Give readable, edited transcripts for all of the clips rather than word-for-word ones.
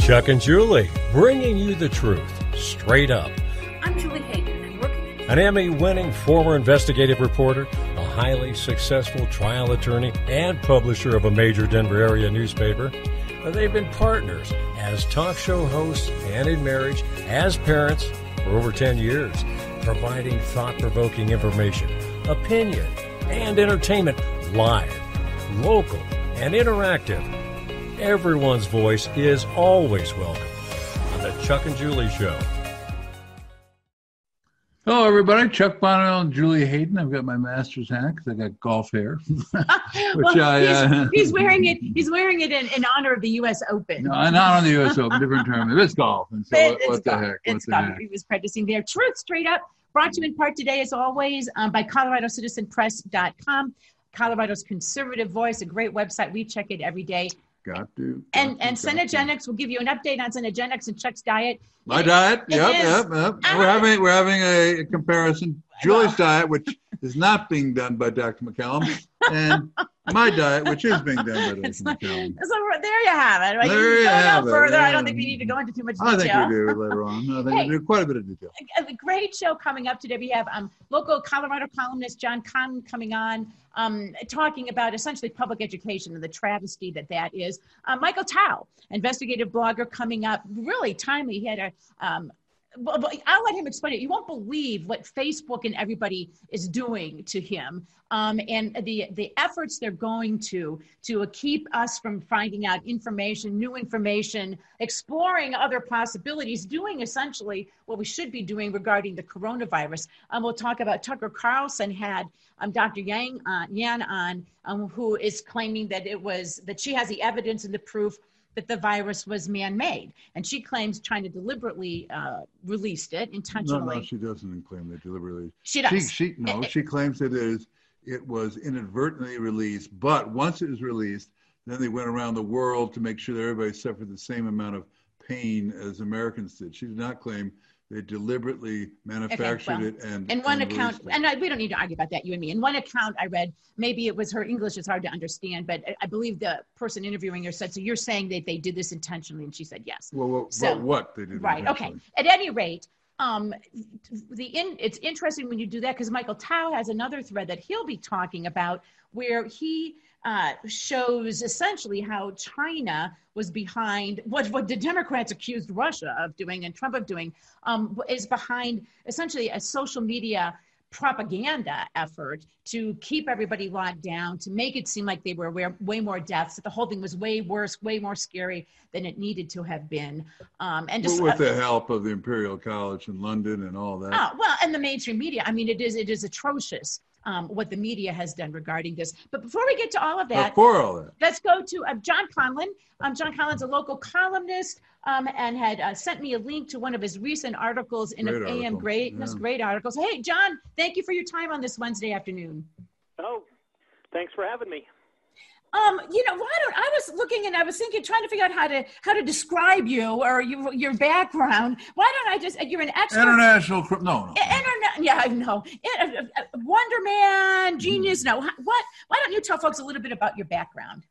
Chuck and Julie, bringing you the truth, straight up. I'm Julie Hayden, and working An Emmy-winning former investigative reporter, a highly successful trial attorney, and publisher of a major Denver area newspaper. They've been partners as talk show hosts and in marriage, as parents for over 10 years, providing thought-provoking information, opinion, and entertainment live, local, and interactive. Everyone's voice is always welcome on the Chuck and Julie Show. Hello, everybody. Chuck Bonnell and Julie Hayden. I've got my master's hat because I got golf hair. He's wearing it. He's wearing it in honor of the U.S. Open. No, not on the U.S. Open. Different term. It's golf. And so what the heck? It's golf. He was practicing there. Truth Straight Up. Brought to you in part today, as always, by ColoradoCitizenPress.com. Colorado's conservative voice, a great website. We check it every day. Got to. And Cenegenics will give you an update on Cenegenics and Chuck's diet. My diet, yep. We're having a comparison. Julie's diet, which is not being done by Dr. McCallum, and my diet, which is being done by Dr. McCallum. So there you have it. Right? There you have it. Further, I don't think we need to go into too much detail. I think we do later on. I think we do quite a bit of detail. A great show coming up today. We have local Colorado columnist John Conlon coming on, talking about essentially public education and the travesty that is. Michael Tao, investigative blogger, coming up. Really timely. He had a I'll let him explain it. You won't believe what Facebook and everybody is doing to him, and the efforts they're going to keep us from finding out information, new information, exploring other possibilities, doing essentially what we should be doing regarding the coronavirus. We'll talk about Tucker Carlson had Dr. Yan on, who is claiming that she has the evidence and the proof that the virus was man-made. And she claims China deliberately released it intentionally. No, she doesn't claim that deliberately. She does. She claims that it was inadvertently released, but once it was released, then they went around the world to make sure that everybody suffered the same amount of pain as Americans did. She did not claim they deliberately manufactured it and in one account, and we don't need to argue about that, you and me. In one account I read, maybe it was her English is hard to understand, but I believe the person interviewing her said, so you're saying that they did this intentionally? And she said, yes. Well, what they did right, okay. At any rate, it's interesting when you do that, because Michael Tao has another thread that he'll be talking about where he shows essentially how China was behind what the Democrats accused Russia of doing and Trump of doing, is behind essentially a social media propaganda effort to keep everybody locked down, to make it seem like they were way more deaths, that the whole thing was way worse, way more scary than it needed to have been. And just with the help of the Imperial College in London and all that. Well, and the mainstream media. I mean, it is atrocious what the media has done regarding this. But before we get to all of that, let's go to John Conlon. John Conlon's a local columnist and had sent me a link to one of his recent articles in AM Greatness. Great articles. Hey, John, thank you for your time on this Wednesday afternoon. Oh, thanks for having me. I was looking and I was thinking, trying to figure out how to describe you or your background. Why don't I just, you're an expert. International, no. Yeah, I know. Wonder Man, genius. No, why don't you tell folks a little bit about your background?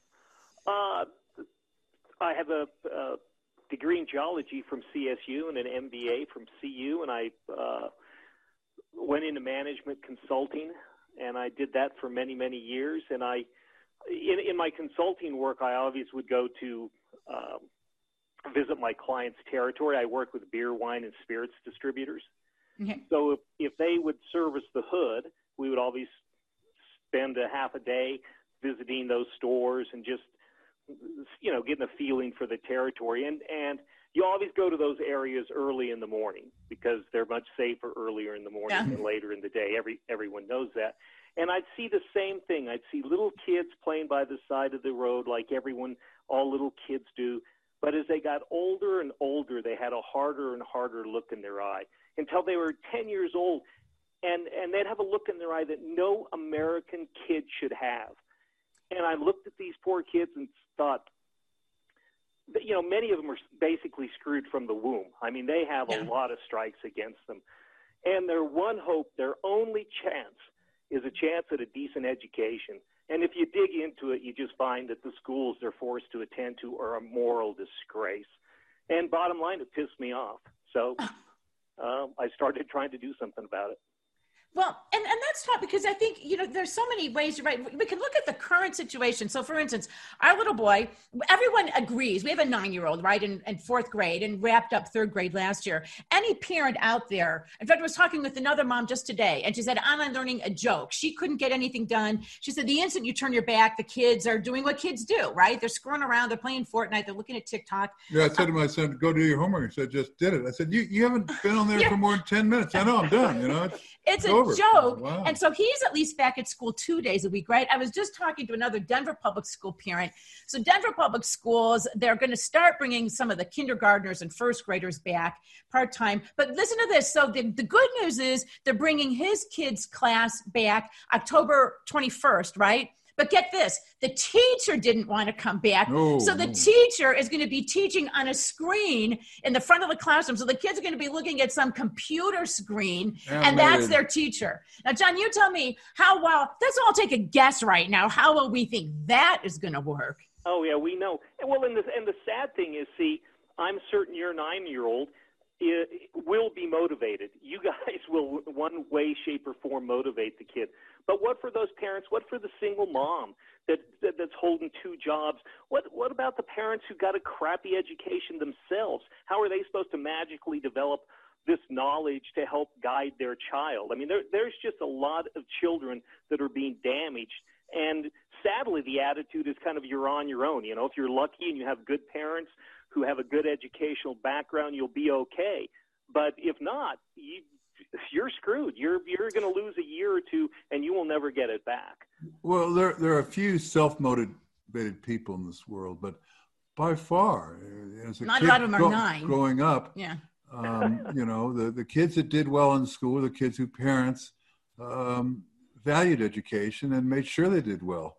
I have a degree in geology from CSU and an MBA from CU, and I went into management consulting, and I did that for many, many years. And in my consulting work, I always would go to visit my clients' territory. I work with beer, wine, and spirits distributors. Okay. So if they would service the hood, we would always spend a half a day visiting those stores and just, getting a feeling for the territory. And you always go to those areas early in the morning because they're much safer earlier in the morning than later in the day. Everyone knows that. And I'd see the same thing. I'd see little kids playing by the side of the road like all little kids do. But as they got older and older, they had a harder and harder look in their eye until they were 10 years old. And they'd have a look in their eye that no American kid should have. And I looked at these poor kids and thought, many of them are basically screwed from the womb. I mean, they have a lot of strikes against them. And their one hope, their only chance, is a chance at a decent education. And if you dig into it, you just find that the schools they're forced to attend to are a moral disgrace. And bottom line, it pissed me off. So I started trying to do something about it. Well, and that's tough because I think, there's so many ways you're right. We can look at the current situation. So for instance, our little boy, everyone agrees. We have a 9-year-old, right, in 4th grade and wrapped up 3rd grade last year. Any parent out there, in fact, I was talking with another mom just today, and she said online learning a joke. She couldn't get anything done. She said the instant you turn your back, the kids are doing what kids do, right? They're screwing around. They're playing Fortnite. They're looking at TikTok. Yeah, I said to my son, go do your homework. He said, just did it. I said, you haven't been on there for more than 10 minutes. I know, I'm done, It's a over. joke. Wow. And so he's at least back at school 2 days a week, right? I was just talking to another Denver public school parent. So Denver public schools, they're going to start bringing some of the kindergartners and 1st graders back part-time. But listen to this. So the good news is they're bringing his kids' class back October 21st, right? But get this, the teacher didn't want to come back. So the teacher is going to be teaching on a screen in the front of the classroom. So the kids are going to be looking at some computer screen, and that's their teacher. Now, John, you tell me how well, let's all take a guess right now, how well we think that is going to work. Oh, yeah, we know. Well, and the sad thing is, see, I'm certain your 9-year-old will be motivated. You guys will, one way, shape, or form, motivate the kid. But what for those parents? What for the single mom that's holding 2 jobs? What about the parents who got a crappy education themselves? How are they supposed to magically develop this knowledge to help guide their child? I mean, there's just a lot of children that are being damaged. And sadly, the attitude is kind of you're on your own. If you're lucky and you have good parents who have a good educational background, you'll be okay. But if not, you're screwed. You're going to lose a year or 2, and you will never get it back. Well, there are a few self-motivated people in this world, but by far, as a not kid a lot of them are 9. Growing up, yeah. The kids that did well in school, the kids whose parents valued education and made sure they did well.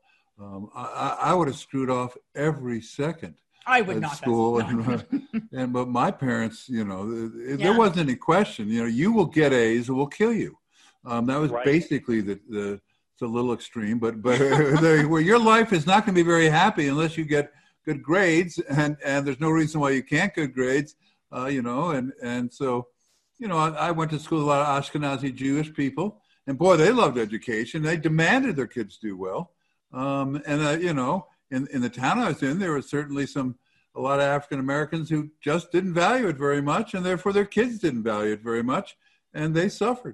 I would have screwed off every second. I would not. School but my parents, there wasn't any question. You will get A's or we'll kill you. That was basically the little extreme, but where your life is not going to be very happy unless you get good grades, and there's no reason why you can't get grades, and so, I went to school with a lot of Ashkenazi Jewish people, and boy, they loved education. They demanded their kids do well, in the town I was in, there were certainly a lot of African Americans who just didn't value it very much, and therefore their kids didn't value it very much, and they suffered.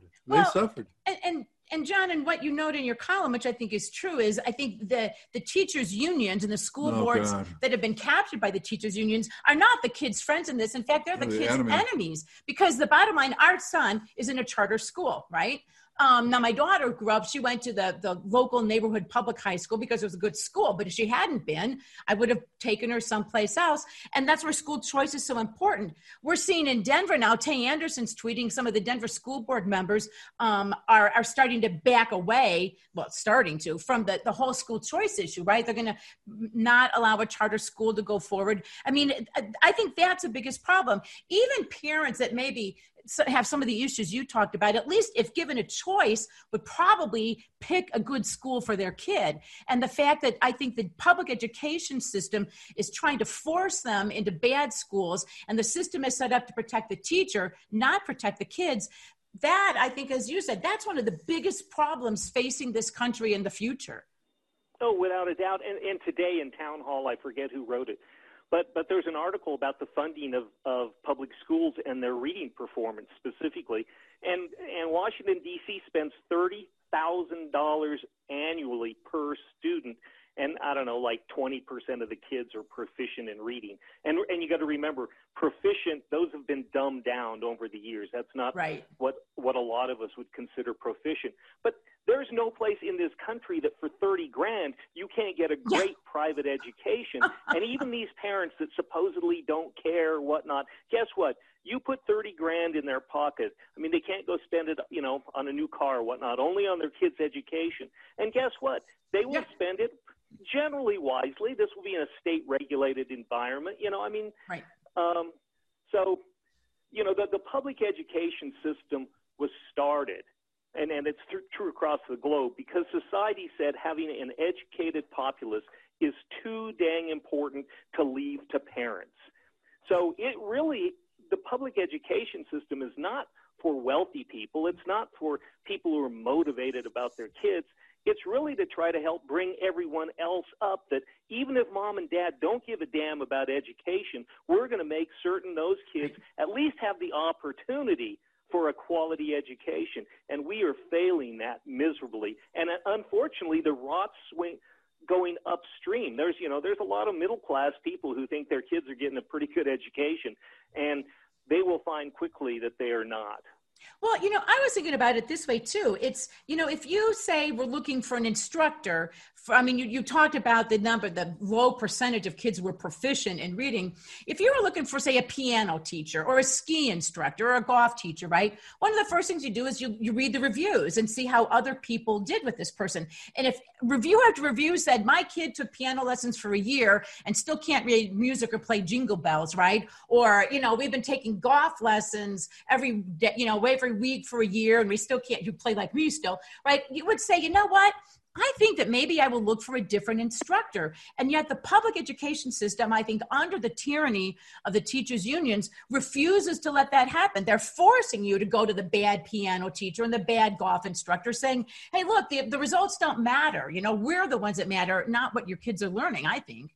And John, and what you note in your column, which I think is true, is I think the teachers' unions and the school boards that have been captured by the teachers' unions are not the kids' friends in this. In fact, they're the kids' enemies. Because the bottom line, our son is in a charter school, right? Now, my daughter grew up, she went to the local neighborhood public high school because it was a good school. But if she hadn't been, I would have taken her someplace else. And that's where school choice is so important. We're seeing in Denver now, Tay Anderson's tweeting, some of the Denver school board members are starting to back away, from the whole school choice issue, right? They're going to not allow a charter school to go forward. I mean, I think that's the biggest problem. Even parents that maybe have some of the issues you talked about, at least if given a choice, would probably pick a good school for their kid. And the fact that I think the public education system is trying to force them into bad schools, and the system is set up to protect the teacher, not protect the kids, that, I think, as you said, that's one of the biggest problems facing this country in the future. Oh, without a doubt. And today in Town Hall, I forget who wrote it, but there's an article about the funding of public schools and their reading performance specifically. And Washington, D.C. spends $30,000 annually per student. And I don't know, like 20% of the kids are proficient in reading. And you got to remember, proficient, those have been dumbed down over the years. That's not what a lot of us would consider proficient. But there's no place in this country that for $30,000 you can't get a great private education. And even these parents that supposedly don't care or whatnot, guess what? You put $30,000 in their pocket. I mean, they can't go spend it, on a new car or whatnot, only on their kids' education. And guess what? They will spend it generally wisely. This will be in a state-regulated environment. So, the public education system was started, and it's true across the globe, because society said having an educated populace is too dang important to leave to parents. So the public education system is not for wealthy people. It's not for people who are motivated about their kids. It's really to try to help bring everyone else up, that even if mom and dad don't give a damn about education, we're going to make certain those kids at least have the opportunity for a quality education. And we are failing that miserably. And unfortunately, the rot's going upstream. There's a lot of middle-class people who think their kids are getting a pretty good education, and they will find quickly that they are not. Well, I was thinking about it this way too. It's, if you say we're looking for an instructor, you talked about the low percentage of kids who were proficient in reading. If you were looking for, say, a piano teacher or a ski instructor or a golf teacher, right? One of the first things you do is you read the reviews and see how other people did with this person. And if review after review said, my kid took piano lessons for a year and still can't read music or play Jingle Bells, right? Or, we've been taking golf lessons every day, every week for a year, and we still can't, you play like me still, right? You would say, you know what? I think that maybe I will look for a different instructor. And yet the public education system, I think under the tyranny of the teachers' unions, refuses to let that happen. They're forcing you to go to the bad piano teacher and the bad golf instructor, saying, hey, look, the results don't matter. We're the ones that matter, not what your kids are learning, I think.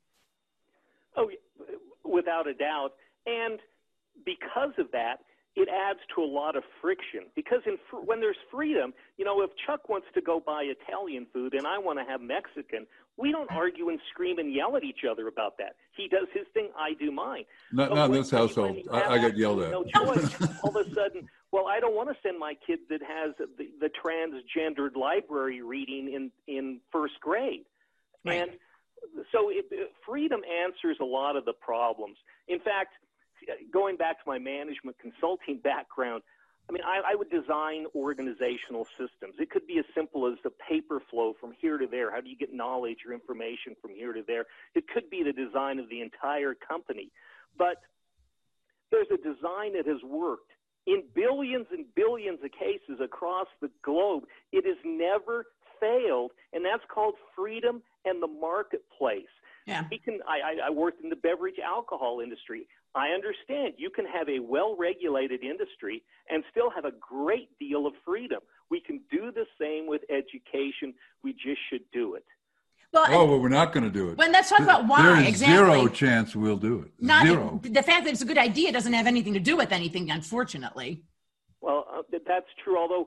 Oh, without a doubt. And because of that, it adds to a lot of friction, because when there's freedom, if Chuck wants to go buy Italian food and I want to have Mexican, we don't argue and scream and yell at each other about that. He does his thing, I do mine. Not in this household. I get yelled at. No choice. All of a sudden, well, I don't want to send my kid that has the transgendered library reading in first grade. Right. And so freedom answers a lot of the problems. In fact, going back to my management consulting background, I would design organizational systems. It could be as simple as the paper flow from here to there. How do you get knowledge or information from here to there? It could be the design of the entire company. But there's a design that has worked in billions and billions of cases across the globe. It has never failed, and that's called freedom and the marketplace. Yeah. I worked in the beverage alcohol industry. I understand you can have a well-regulated industry and still have a great deal of freedom. We can do the same with education. We just should do it. Well, we're not going to do it. Well, let's talk about why. There's exactly. Zero chance we'll do it. Zero. The fact that it's a good idea doesn't have anything to do with anything, unfortunately. Well, that's true, although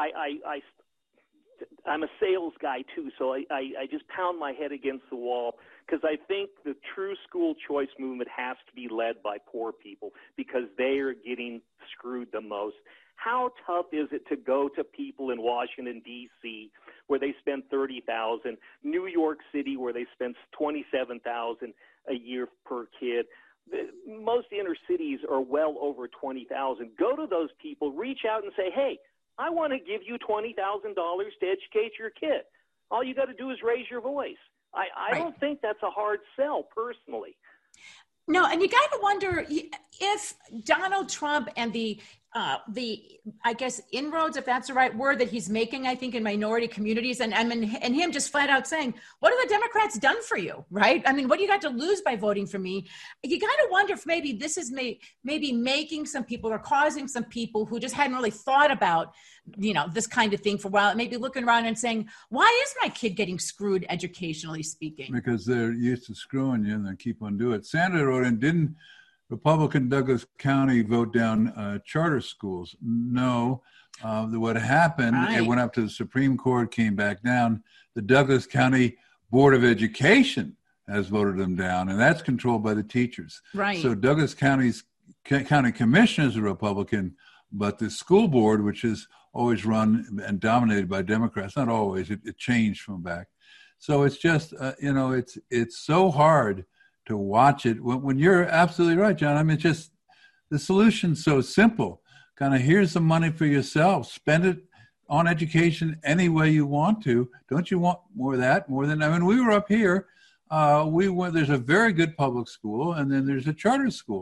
I'm a sales guy too, so I just pound my head against the wall, because I think the true school choice movement has to be led by poor people, because they are getting screwed the most. How tough is it to go to people in Washington, D.C., where they spend $30,000, New York City, where they spend $27,000 a year per kid? Most inner cities are well over $20,000. Go to those people, reach out and say, hey, I want to give you $20,000 to educate your kid. All you got to do is raise your voice. I don't think that's a hard sell, personally. No, and you got to wonder if Donald Trump and the I guess inroads, if that's the right word, that he's making, I think, in minority communities, and him just flat out saying, what have the Democrats done for you, right? What do you got to lose by voting for me? You got to wonder if maybe this is maybe making some people, or causing some people who just hadn't really thought about, this kind of thing for a while, maybe looking around and saying, why is my kid getting screwed educationally speaking? Because they're used to screwing you and they keep on doing it. Sandra wrote in, didn't Republican Douglas County vote down charter schools? No. What happened, It went up to the Supreme Court, came back down. The Douglas County Board of Education has voted them down, and that's controlled by the teachers. Right. So Douglas County's county commission is a Republican, but the school board, which is always run and dominated by Democrats, not always, it changed from back. So it's just, it's so hard to watch it when you're absolutely right, John. It's just the solution's so simple. Kind of, here's the money for yourself. Spend it on education any way you want to. Don't you want more of that? More than, we were up here. There's a very good public school, and then there's a charter school.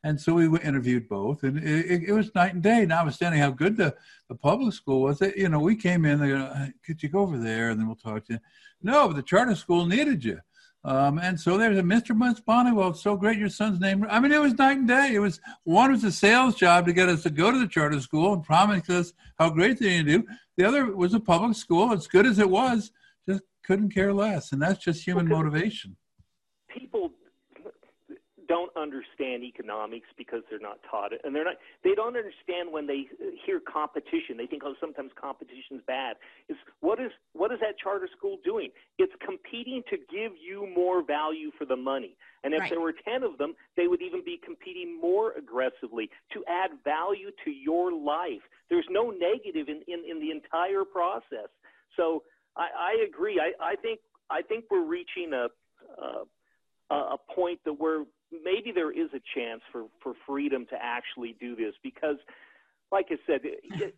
And so we interviewed both, and it was night and day, notwithstanding how good the public school was. We came in, they go, could you go over there, and then we'll talk to you. No, but the charter school needed you. And so there's a Mr. Bonnie. Well, it's so great your son's name. I mean, it was night and day. One was a sales job to get us to go to the charter school and promise us how great they're going to do. The other was a public school, as good as it was, just couldn't care less. And that's just human motivation. People don't understand economics because they're not taught it, and they don't understand when they hear competition. They think, sometimes competition's bad. What is that charter school doing? It's competing to give you more value for the money. And if there were 10 of them, they would even be competing more aggressively to add value to your life. There's no negative in the entire process. So I agree. I think we're reaching a point that where maybe there is a chance for freedom to actually do this, because, like I said,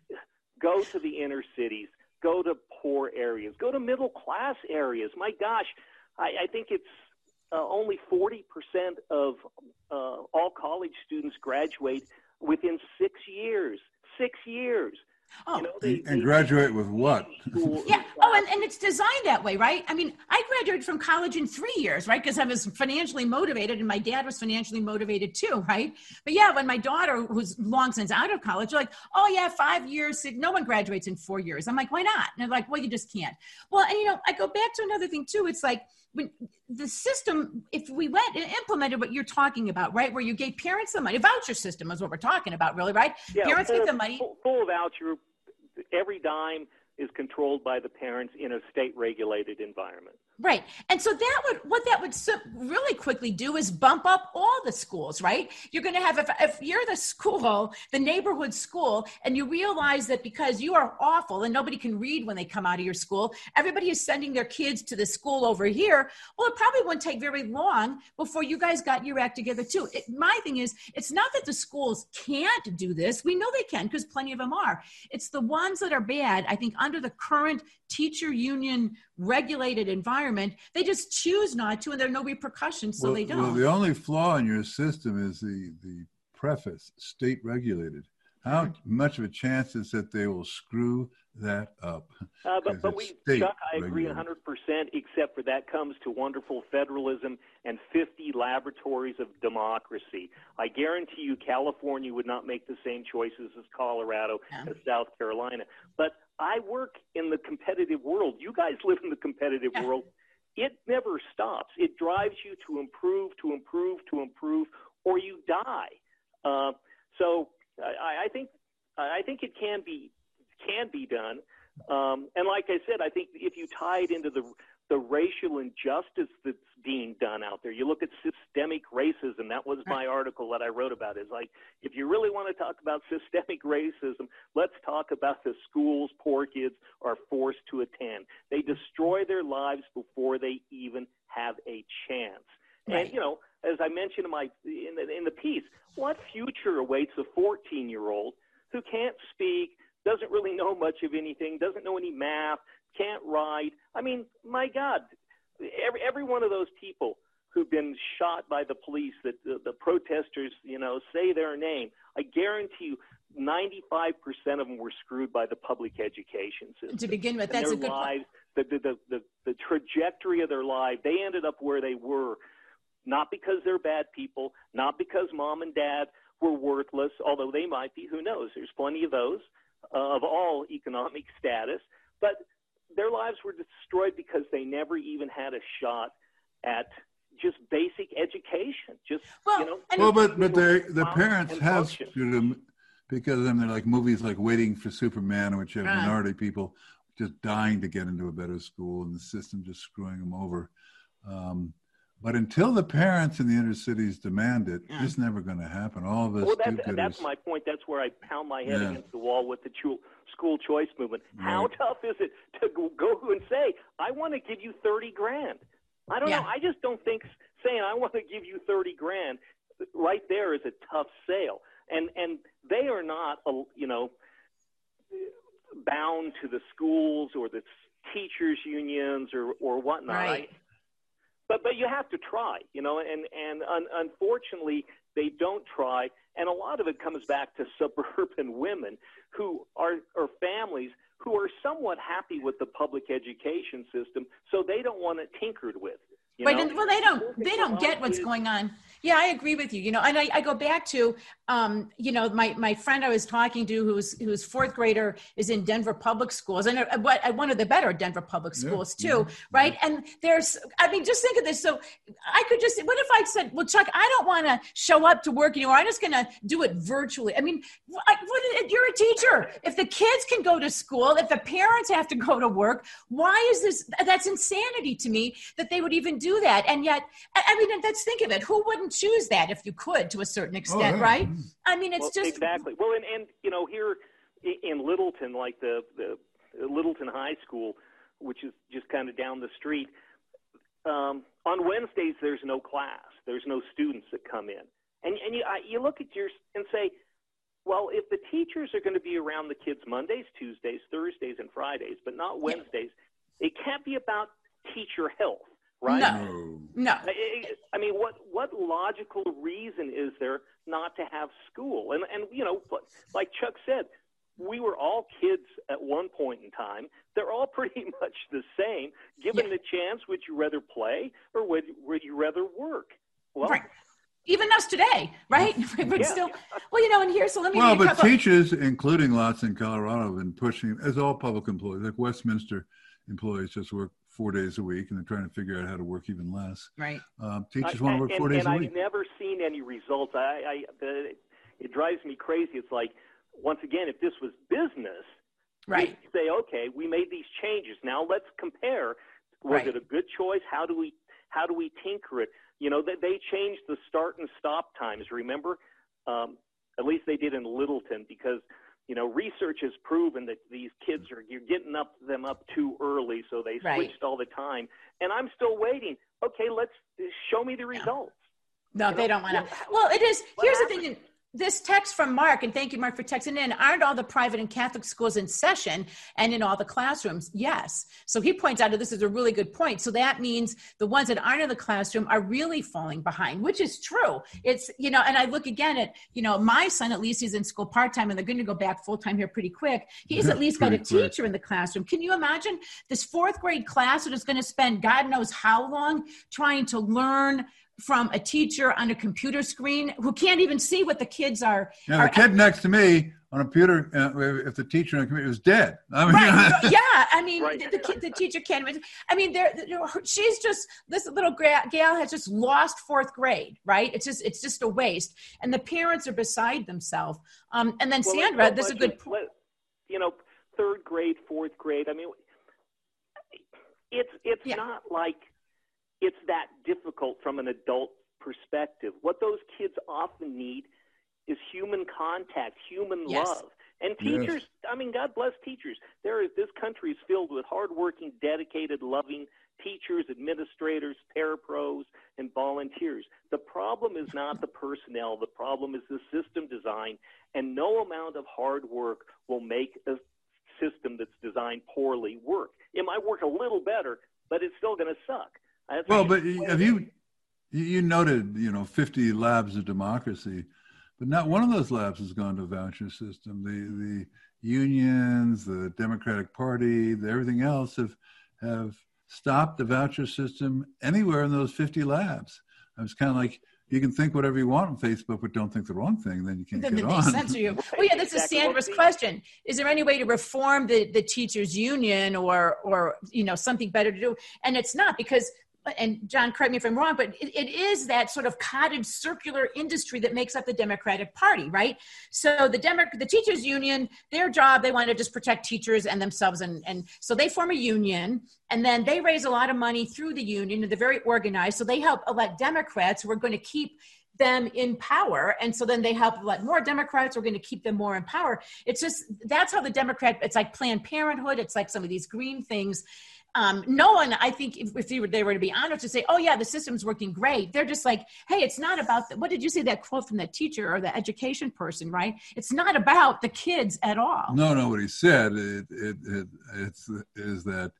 go to the inner cities, go to poor areas, go to middle class areas. My gosh, I think it's only 40% of all college students graduate within 6 years. 6 years. Oh. They graduate with what? Yeah. Oh, and it's designed that way, right? I mean, I graduated from college in 3 years, right? Because I was financially motivated, and my dad was financially motivated too, right? But yeah, when my daughter, who's long since out of college, they're like, 5 years, no one graduates in 4 years. I'm like, why not? And they're like, well, you just can't. Well, and I go back to another thing too. It's like, when the system, if we went and implemented what you're talking about, right, where you gave parents the money, a voucher system is what we're talking about, really, right? Yeah, parents get the money. Full voucher, every dime is controlled by the parents in a state-regulated environment. Right. And so what that would really quickly do is bump up all the schools, right? You're going to have, if you're the school, the neighborhood school, and you realize that because you are awful and nobody can read when they come out of your school, everybody is sending their kids to the school over here. Well, it probably wouldn't take very long before you guys got your act together too. My thing is, it's not that the schools can't do this. We know they can, because plenty of them are. It's the ones that are bad, I think, under the current teacher union regulated environment, they just choose not to, and there are no repercussions, so they don't. Well, the only flaw in your system is the preface, state regulated. How much of a chance is that they will screw that up? But Chuck, I agree 100%, except for that comes to wonderful federalism and 50 laboratories of democracy. I guarantee you California would not make the same choices as Colorado, as South Carolina. But I work in the competitive world. You guys live in the competitive world. It never stops. It drives you to improve, or you die. So I think it can be done. And like I said, I think if you tie it into the racial injustice that's being done out there, you look at systemic racism. That was my article that I wrote about. Is like, if you really want to talk about systemic racism, let's talk about the schools poor kids are forced to attend. They destroy their lives before they even have a chance. Right. And as I mentioned in the piece, what future awaits a 14-year-old who can't speak, doesn't really know much of anything, doesn't know any math, can't write? I mean, my God, every one of those people who've been shot by the police, that the protesters, say their name, I guarantee you 95% of them were screwed by the public education system. To begin with, that's a good lives, the trajectory of their life, they ended up where they were, not because they're bad people, not because mom and dad were worthless, although they might be, who knows? There's plenty of those of all economic status, but their lives were destroyed because they never even had a shot at just basic education. But the parents have screwed them, because of them. They're like movies like Waiting for Superman, which have minority people just dying to get into a better school, and the system just screwing them over. But until the parents in the inner cities demand it, it's never going to happen. All of us that's my point. That's where I pound my head against the wall with the school choice movement. Right. How tough is it to go and say, I want to give you $30,000? I don't know. I just don't think saying I want to give you $30,000 right there is a tough sale. And they are not, bound to the schools or the teachers unions or whatnot. Right. But you have to try, unfortunately they don't try, and a lot of it comes back to suburban women who are or families who are somewhat happy with the public education system, so they don't want it tinkered with. Right, well, they don't get what's going on. Yeah, I agree with you. And I go back to, my friend I was talking to, who's fourth grader, is in Denver public schools, and one of the better Denver public schools too, right? And just think of this. So I could just, what if I said, well, Chuck, I don't want to show up to work anymore. I'm just going to do it virtually. I mean, you're a teacher. If the kids can go to school, if the parents have to go to work, why is this? That's insanity to me that they would even do that. And yet, let's think of it. Who wouldn't choose that if you could, to a certain extent, right? It's just exactly. Well, and here in Littleton, like the Littleton High School, which is just kind of down the street, on Wednesdays there's no class. There's no students that come in, and you look at yours and say, well, if the teachers are going to be around the kids Mondays, Tuesdays, Thursdays, and Fridays, but not Wednesdays, it can't be about teacher health. Right? No. I mean, what logical reason is there not to have school? And like Chuck said, we were all kids at one point in time. They're all pretty much the same. Given the chance, would you rather play or would you rather work? Well, right. Even us today, right? But still, and here, so let me. Well, but teachers, including lots in Colorado, have been pushing, as all public employees, like Westminster employees just work 4 days a week, and they're trying to figure out how to work even less. Right. Teachers want to work 4 days a week. And I've never seen any results. It drives me crazy. It's like, once again, if this was business, right, we'd say, okay, we made these changes. Now let's compare. Was it a good choice? How do we tinker it? They changed the start and stop times. Remember, at least they did in Littleton, because research has proven that these kids you're getting them up too early, so they switched all the time. And I'm still waiting. Okay, let's show me the results. No, they don't want to. Well, it is. Here's the thing. This text from Mark, and thank you, Mark, for texting in. Aren't all the private and Catholic schools in session and in all the classrooms? Yes. So he points out that this is a really good point. So that means the ones that aren't in the classroom are really falling behind, which is true. It's, and I look again at, my son, at least he's in school part-time, and they're going to go back full-time here pretty quick. He's at least got a teacher in the classroom. Can you imagine this fourth grade class that is going to spend God knows how long trying to learn from a teacher on a computer screen who can't even see what the kids are. Yeah, the kid next to me on a computer, if the teacher on the computer was dead. The teacher can't even. She's just, this little gal has just lost fourth grade, right? It's just a waste, and the parents are beside themselves. And then Sandra, this is a good point. Third grade, fourth grade. It's not like it's that difficult from an adult perspective. What those kids often need is human contact, human love. And teachers, God bless teachers. This country is filled with hardworking, dedicated, loving teachers, administrators, parapros, and volunteers. The problem is not the personnel. The problem is the system design, and no amount of hard work will make a system that's designed poorly work. It might work a little better, but it's still going to suck. But have you noted, 50 labs of democracy, but not one of those labs has gone to a voucher system. The unions, the Democratic Party, everything else have stopped the voucher system anywhere in those 50 labs. It's kind of like, you can think whatever you want on Facebook, but don't think the wrong thing, then you can't get on. They censor you. Well, this is Sandra's question. Is there any way to reform the teachers' union or something better to do? And it's not, because, and John, correct me if I'm wrong, but it is that sort of cottage circular industry that makes up the Democratic Party, right? So the teachers' union, their job, they want to just protect teachers and themselves. And so they form a union, and then they raise a lot of money through the union, and they're very organized. So they help elect Democrats who are going to keep them in power. And so then they help elect more Democrats who are going to keep them more in power. It's just, that's how it's like Planned Parenthood. It's like some of these green things. No one, I think, if they were to be honest, to say, oh yeah, the system's working great. They're just like, hey, it's not about, what did you say, that quote from that teacher or the education person, right? It's not about the kids at all. No, what he said is that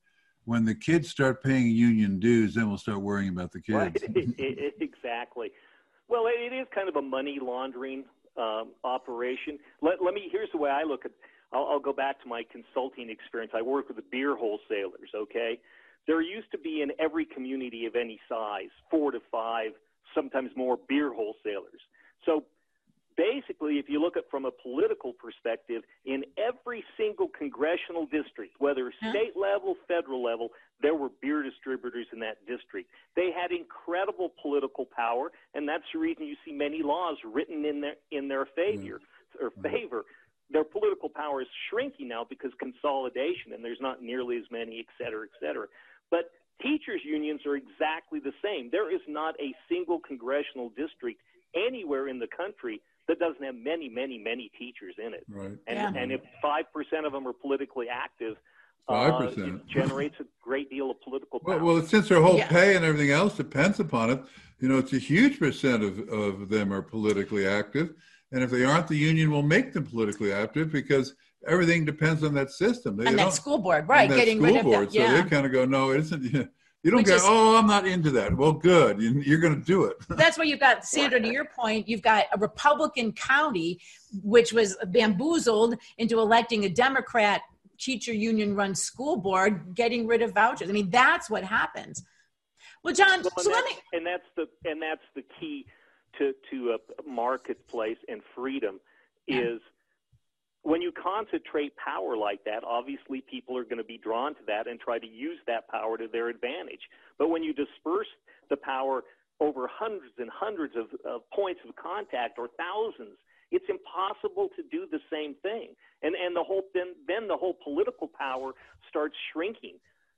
when the kids start paying union dues, then we'll start worrying about the kids. Right. Exactly. Well, it is kind of a money laundering operation. Here's the way I look at it. I'll go back to my consulting experience. I work with the beer wholesalers, okay? There used to be in every community of any size, 4 to 5, sometimes more beer wholesalers. So basically, if you look at from a political perspective, in every single congressional district, whether state level, federal level, there were beer distributors in that district. They had incredible political power, and that's the reason you see many laws written in their favor. Their political power is shrinking now because consolidation, and there's not nearly as many, et cetera, et cetera. But teachers' unions are exactly the same. There is not a single congressional district anywhere in the country that doesn't have many, many, many teachers in it. Right. And if 5% of them are politically active, 5%. it generates a great deal of political power. Well, since their whole pay and everything else depends upon it, it's a huge percent of them are politically active. And if they aren't, the union will make them politically active because everything depends on that system. And that school board, right? Getting rid of that. So they kind of go, no, it isn't. You don't I'm not into that. Well, good. You're going to do it. That's where you've got, Sandra, to your point, you've got a Republican county, which was bamboozled into electing a Democrat teacher union run school board, getting rid of vouchers. I mean, that's what happens. Well, John, and that's the key to a marketplace and freedom is when you concentrate power like that, obviously people are going to be drawn to that and try to use that power to their advantage. But when you disperse the power over hundreds and hundreds of points of contact or thousands, it's impossible to do the same thing. And the whole political power starts shrinking.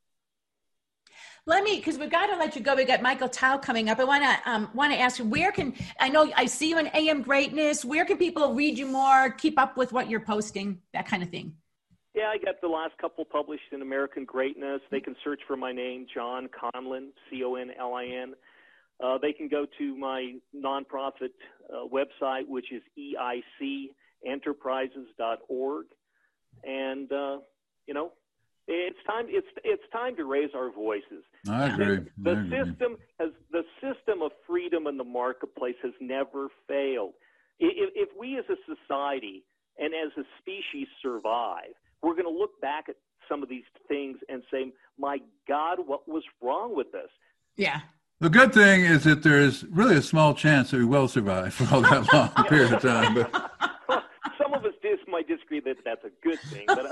Because we've got to let you go. We got Michael Tao coming up. I want to ask you, I know I see you in AM Greatness. Where can people read you more, keep up with what you're posting, that kind of thing? Yeah, I got the last couple published in American Greatness. They can search for my name, John Conlin, Conlin. They can go to my nonprofit website, which is eicenterprises.org. And, it's time to raise our voices. I agree. The system of freedom in the marketplace has never failed. If we as a society and as a species survive, we're going to look back at some of these things and say, my God, what was wrong with us? Yeah. The good thing is that there is really a small chance that we will survive for all that long period of time. But some of us might disagree that that's a good thing. But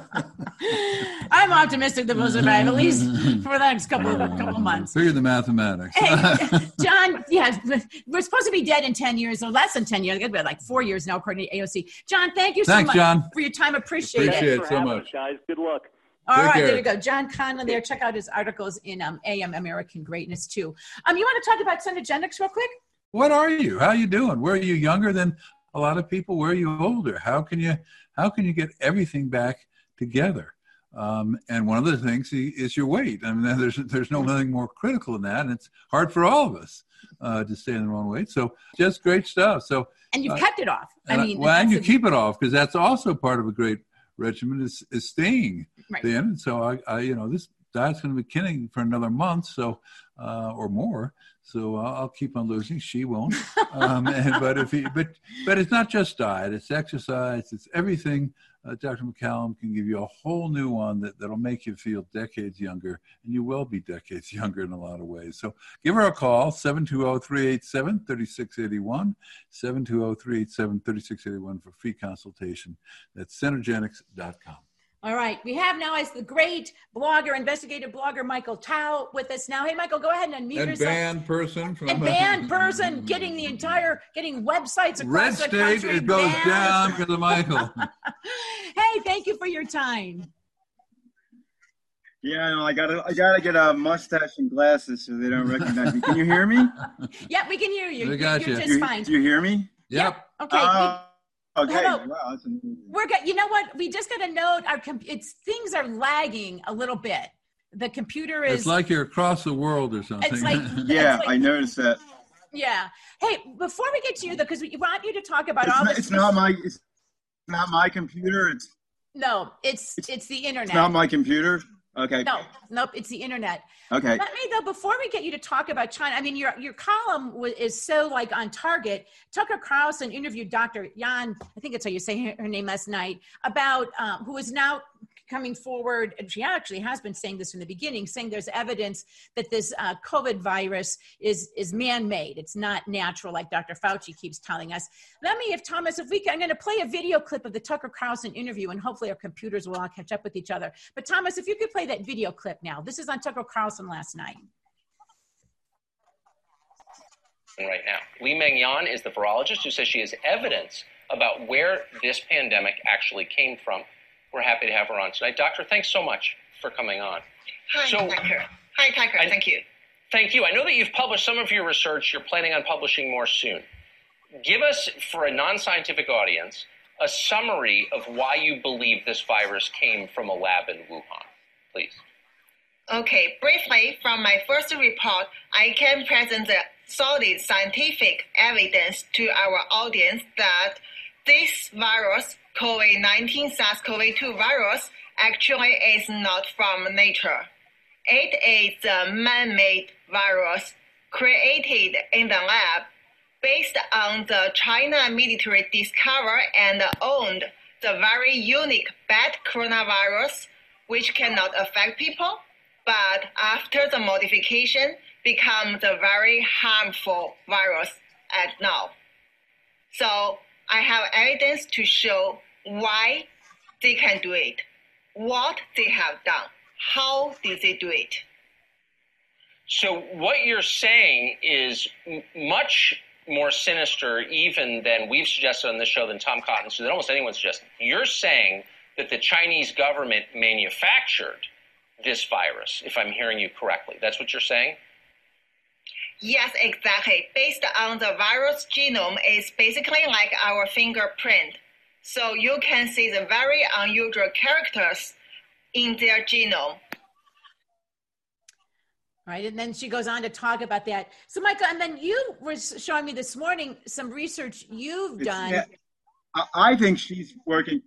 I'm optimistic that we'll survive, at least for the next couple of months. Figure the mathematics. Hey, John, we're supposed to be dead in 10 years, or less than 10 years. It's been like 4 years now, according to AOC. John, thank you so much for your time. Appreciate it. Appreciate it so much. Guys, good luck. All right, there you go. John Conlin there. Check out his articles in AM American Greatness, too. You want to talk about Cenegenics real quick? What are you? How are you doing? Where are you younger than a lot of people? Where are you older? How can you get everything back together? And one of the things is your weight. I mean, there's nothing more critical than that. And it's hard for all of us to stay in the wrong weight. So just great stuff. And you've kept it off. And you keep it off because that's also part of a great regimen is staying thin. And so this diet's going to be killing for another month, or more. So I'll keep on losing. She won't. But it's not just diet. It's exercise. It's everything. Dr. McCallum can give you a whole new one that'll make you feel decades younger, and you will be decades younger in a lot of ways. So give her a call, 720-387-3681, 720-387-3681 for free consultation. That's Cenegenics.com. All right. We have now as the great blogger, investigative blogger, Michael Tao with us now. Hey, Michael, go ahead and unmute yourself. Band person. Getting websites across the country. Red State, it goes down because of Michael. Hey, thank you for your time. Yeah, no, I gotta get a mustache and glasses so they don't recognize me. Can you hear me? Yep, we can hear you. We got you. You're just fine. Do you hear me? Yep. Okay. Okay. Hello. Wow, that's amazing. You know what? We just got a note. Things are lagging a little bit. The computer is. It's like you're across the world or something. I noticed that. Yeah. Hey, before we get to you, though, because we want you to talk about It's not my computer. No, it's the internet. It's not my computer. Okay. Nope, it's the internet. Okay. Let me, though, before we get you to talk about China, I mean, your column is so like on target. Tucker Carlson interviewed Dr. Yan, I think that's how you say her name, last night, about who is now coming forward, and she actually has been saying this from the beginning, saying there's evidence that this COVID virus is man-made. It's not natural, like Dr. Fauci keeps telling us. Let me, Thomas, if we can, I'm going to play a video clip of the Tucker Carlson interview, and hopefully our computers will all catch up with each other. But Thomas, if you could play that video clip now. This is on Tucker Carlson last night. Right now, Li Mengyan is the virologist who says she has evidence about where this pandemic actually came from. We're happy to have her on tonight. Doctor, thanks so much for coming on. Hi, Tucker. Hi, Tucker. Thank you. Thank you. I know that you've published some of your research. You're planning on publishing more soon. Give us, for a non-scientific audience, a summary of why you believe this virus came from a lab in Wuhan, please. Okay, briefly, from my first report, I can present the solid scientific evidence to our audience that this virus, COVID-19 SARS-CoV-2 virus, actually is not from nature. It is a man-made virus created in the lab based on the China military discovered and owned the very unique bat coronavirus, which cannot affect people, but after the modification, becomes a very harmful virus at now. So I have evidence to show why they can do it, what they have done, how did they do it. So what you're saying is much more sinister even than we've suggested on this show, than Tom Cotton, so that almost anyone suggested. You're saying that the Chinese government manufactured this virus, if I'm hearing you correctly. That's what you're saying? Yes, exactly. Based on the virus genome, it's basically like our fingerprint. So you can see the very unusual characters in their genome. Right, and then she goes on to talk about that. So, Michael, and then you were showing me this morning some research you've done. Yeah, I think she's working.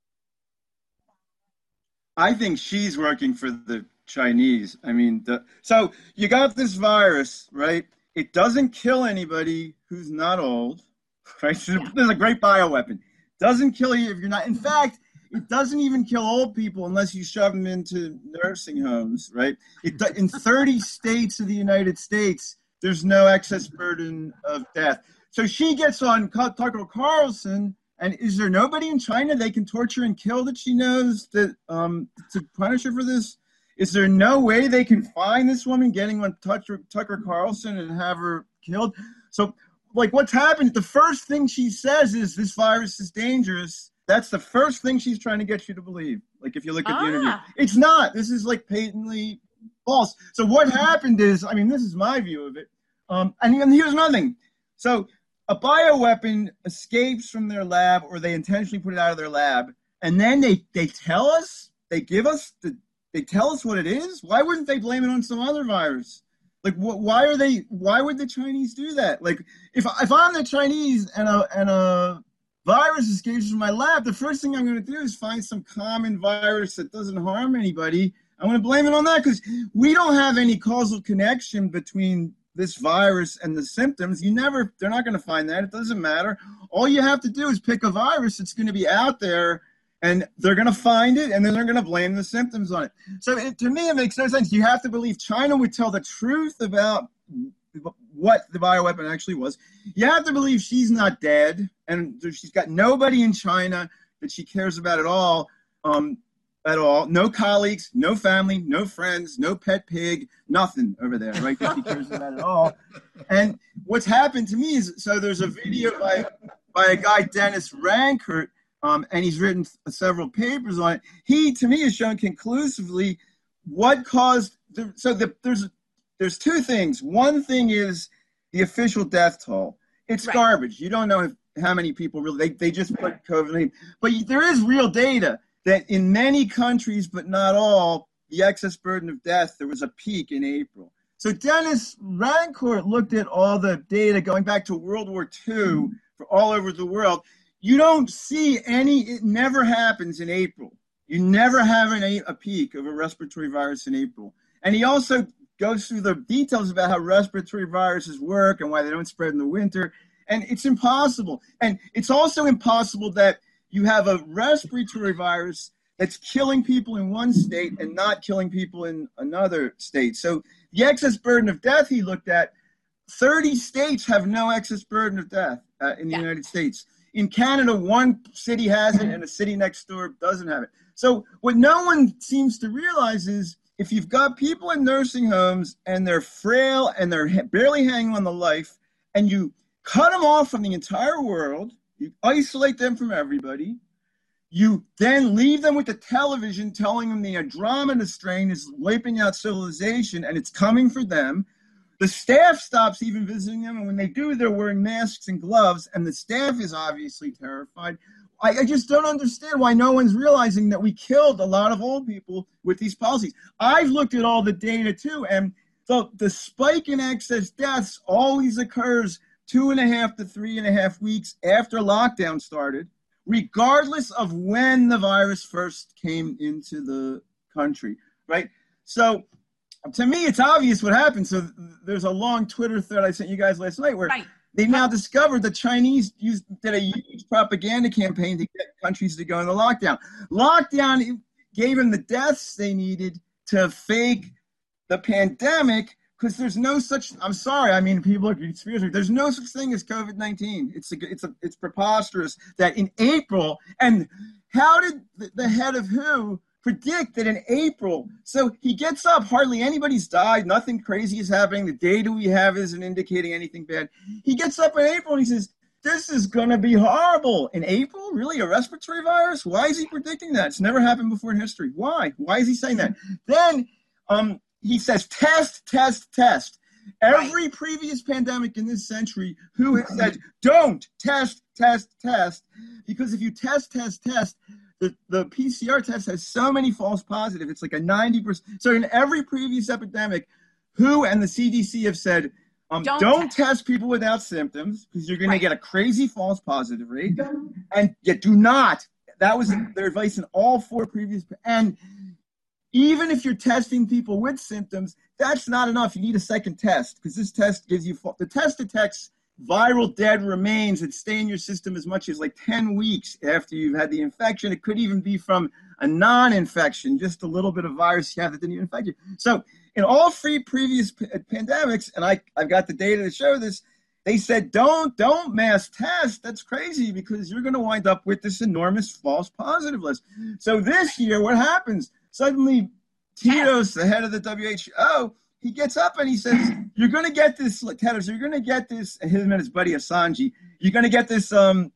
I think she's working for the Chinese. I mean, so you got this virus, right? It doesn't kill anybody who's not old, right? So there's a great bioweapon. Doesn't kill you if you're not. In fact, it doesn't even kill old people unless you shove them into nursing homes, right? In 30 states of the United States, there's no excess burden of death. So she gets on Tucker Carlson, and is there nobody in China they can torture and kill that she knows that to punish her for this? Is there no way they can find this woman getting on Tucker Carlson and have her killed? So, like, what's happened? The first thing she says is this virus is dangerous. That's the first thing she's trying to get you to believe. Like, if you look at the interview, it's not. This is like patently false. So what happened is, I mean, this is my view of it. And here's another thing. So a bioweapon escapes from their lab, or they intentionally put it out of their lab, and then they tell us, they tell us what it is. Why wouldn't they blame it on some other virus? Like, why would the Chinese do that? Like, if I'm the Chinese and a virus escapes from my lab, the first thing I'm going to do is find some common virus that doesn't harm anybody. I'm going to blame it on that because we don't have any causal connection between this virus and the symptoms. They're not going to find that. It doesn't matter. All you have to do is pick a virus that's going to be out there, and they're going to find it, and then they're going to blame the symptoms on it. So to me, it makes no sense. You have to believe China would tell the truth about what the bioweapon actually was. You have to believe she's not dead, and she's got nobody in China that she cares about at all. No colleagues, no family, no friends, no pet pig, nothing over there, right? That she cares about at all. And what's happened to me is, so there's a video by a guy, Dennis Rankert, and he's written several papers on it. He, to me, has shown conclusively what caused there's two things. One thing is the official death toll. It's garbage. You don't know how many people really, they just put COVID-19. But there is real data that in many countries, but not all, the excess burden of death, there was a peak in April. So Dennis Rancourt looked at all the data going back to World War II for all over the world. You don't see any, it never happens in April. You never have a peak of a respiratory virus in April. And he also goes through the details about how respiratory viruses work and why they don't spread in the winter. And it's impossible. And it's also impossible that you have a respiratory virus that's killing people in one state and not killing people in another state. So the excess burden of death he looked at, 30 states have no excess burden of death in the United States. In Canada, one city has it and a city next door doesn't have it. So what no one seems to realize is if you've got people in nursing homes and they're frail and they're barely hanging on to life, and you cut them off from the entire world, you isolate them from everybody, you then leave them with the television telling them the Andromeda strain is wiping out civilization and it's coming for them. The staff stops even visiting them, and when they do, they're wearing masks and gloves, and the staff is obviously terrified. I just don't understand why no one's realizing that we killed a lot of old people with these policies. I've looked at all the data too, and so the spike in excess deaths always occurs 2.5 to 3.5 weeks after lockdown started, regardless of when the virus first came into the country, right? So to me, it's obvious what happened. So there's a long Twitter thread I sent you guys last night where they now discovered the Chinese did a huge propaganda campaign to get countries to go into lockdown. Lockdown gave them the deaths they needed to fake the pandemic because there's no such, I'm sorry, I mean, people are conspiracy. There's no such thing as COVID-19. It's preposterous that in April, and how did the head of WHO predict that in April? So he gets up, hardly anybody's died, nothing crazy is happening, the data we have isn't indicating anything bad. He gets up in April and he says, this is going to be horrible. In April? Really? A respiratory virus? Why is he predicting that? It's never happened before in history. Why? Why is he saying that? Then he says, test, test, test. Every previous pandemic in this century, WHO has said, don't test, test, test, because if you test, test, test, the PCR test has so many false positives. It's like a 90%. So in every previous epidemic, WHO and the CDC have said, don't test people without symptoms because you're going to get a crazy false positive rate. And yet do not. That was their advice in all 4 previous. And even if you're testing people with symptoms, that's not enough. You need a second test because this test gives you, the test detects viral dead remains that stay in your system as much as like 10 weeks after you've had the infection. It could even be from a non-infection, just a little bit of virus you have that didn't even infect you. So in all 3 previous pandemics, and I've got the data to show this, they said, don't mass test. That's crazy because you're going to wind up with this enormous false positive list. So this year, what happens? Suddenly, Tedros, the head of the WHO, he gets up and he says, you're going to get this, Tedros, you're going to get this, and him and his buddy Assange, you're going to get this,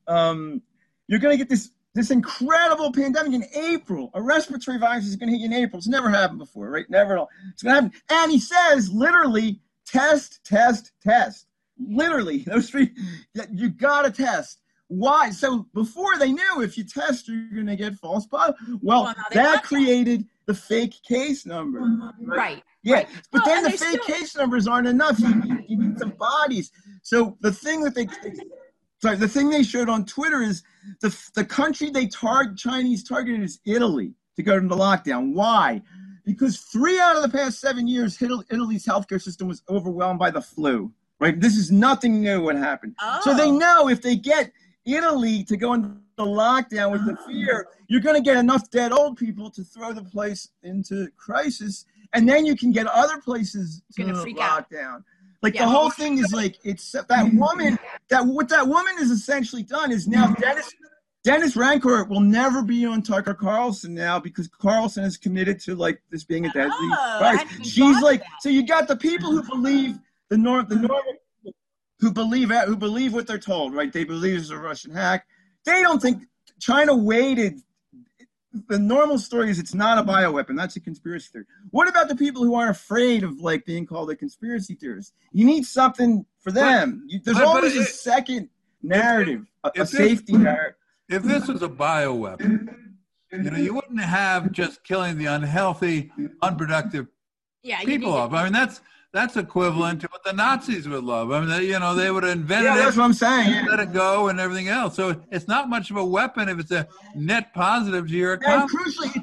you're going to get this incredible pandemic in April. A respiratory virus is going to hit you in April. It's never happened before, right? Never at all. It's going to happen. And he says, literally, test, test, test. Literally, those 3, you got to test. Why? So before they knew if you test, you're going to get false positive. Well, that created the fake case number. Right. Yeah, right. But then the fake case numbers aren't enough. You need some bodies. So the thing that the thing they showed on Twitter is the country Chinese targeted is Italy to go into lockdown. Why? Because 3 out of the past 7 years, Italy's healthcare system was overwhelmed by the flu. Right? This is nothing new what happened. Oh. So they know if they get Italy to go into lockdown with the fear, you're going to get enough dead old people to throw the place into crisis, and then you can get other places to lock down. Like the whole thing is like it's that woman. What that woman has essentially done is now Dennis Rancourt will never be on Tucker Carlson now because Carlson is committed to like this being a deadly virus. She's like, so you got the people who believe the normal. Who believe what they're told, right? They believe it's a Russian hack. They don't think China waited. The normal story is it's not a bioweapon. That's a conspiracy theory. What about the people who aren't afraid of like being called a conspiracy theorist? You need something for them. There's always a second narrative, a safety narrative. If this was a bioweapon, you wouldn't have just killing the unhealthy, unproductive people off. I mean, that's That's equivalent to what the Nazis would love. I mean, they would have invented it. That's what I'm saying. Let it go and everything else. So it's not much of a weapon if it's a net positive to your economy. And crucially,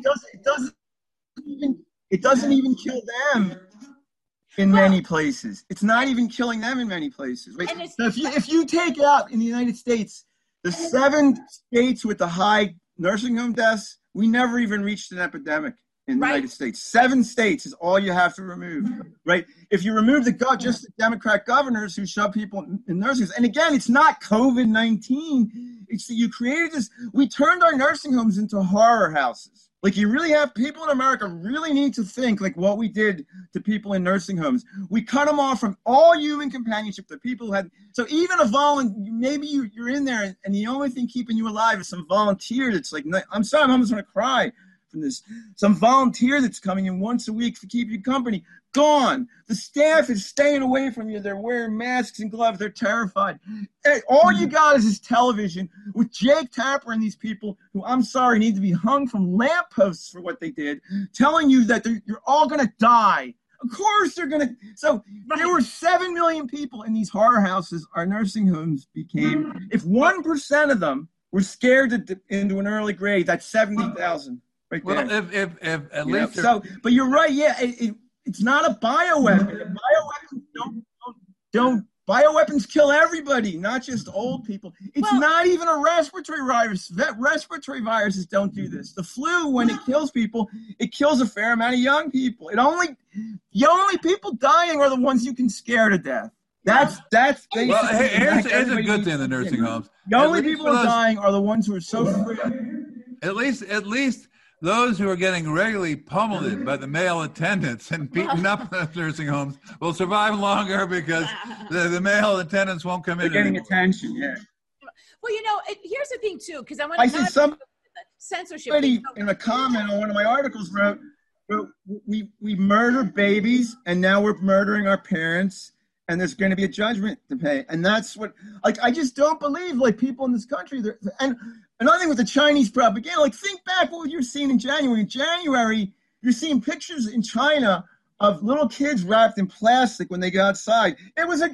it doesn't even kill them in many places. It's not even killing them in many places. Right? So if you take out in the United States the 7 states with the high nursing home deaths, we never even reached an epidemic in the United States. 7 states is all you have to remove, right? If you remove just the Democrat governors who shove people in nursing homes, and again, it's not COVID-19. It's that you created this. We turned our nursing homes into horror houses. Like, you really have people in America really need to think like what we did to people in nursing homes. We cut them off from all human companionship that people had. So even maybe you're in there and the only thing keeping you alive is some volunteer that's like, I'm sorry, I'm almost going to cry from this. Some volunteer that's coming in once a week to keep you company. Gone. The staff is staying away from you. They're wearing masks and gloves. They're terrified. All you got is this television with Jake Tapper and these people who, I'm sorry, need to be hung from lampposts for what they did, telling you that you're all going to die. Of course they're going to. So there were 7 million people in these horror houses. Our nursing homes became, if 1% of them were scared into an early grave, that's 70,000 right there. Well, if at least. But you're right. Yeah, it's not a bioweapon. Bioweapons kill everybody, not just old people. It's not even a respiratory virus. Respiratory viruses don't do this. The flu, when it kills people, it kills a fair amount of young people. The only people dying are the ones you can scare to death. That's basically. Well, here's a good thing in the nursing homes. The only people who are dying are the ones who are so free. At least those who are getting regularly pummeled by the male attendants and beaten up in the nursing homes will survive longer because the male attendants won't come in. They're getting attention, yeah. Well, here's the thing, too, because I see somebody in a comment on one of my articles wrote, we murder babies, and now we're murdering our parents, and there's going to be a judgment to pay. And that's what, I just don't believe, people in this country, and another thing with the Chinese propaganda, think back what you're seeing in January. In January, you're seeing pictures in China of little kids wrapped in plastic when they go outside. It was